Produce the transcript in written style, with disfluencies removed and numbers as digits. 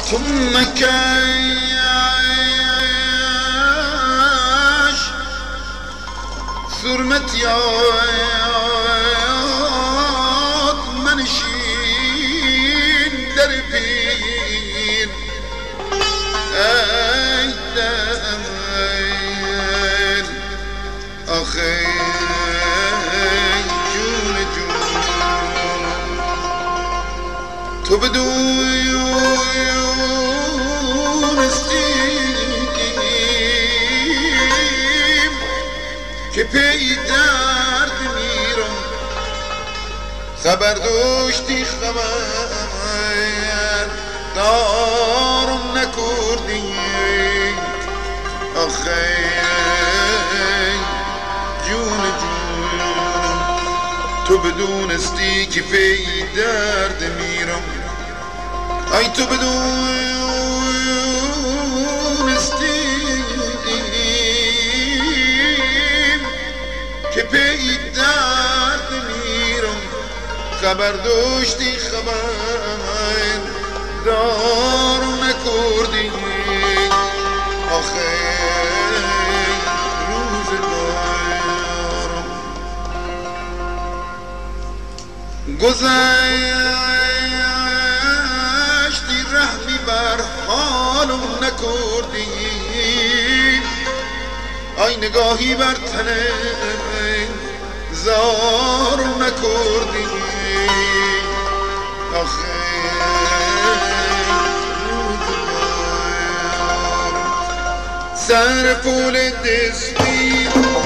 تو مکش سرمت یاد منشین در پیر ای دل آخه جون تو بدونستیم که پی درد میرم خبر داشتی خبر دارم نکردی آخه جون تو بدونستی که پی درد میرم ای تو بدونستی که پی درد میرم خبر داشتی خبر دار نکردی آخه روزگارم گذشتی رحمی بر حالم نکردی آی نگاهی بر تنه زارم نکردی آخه سر پول دستی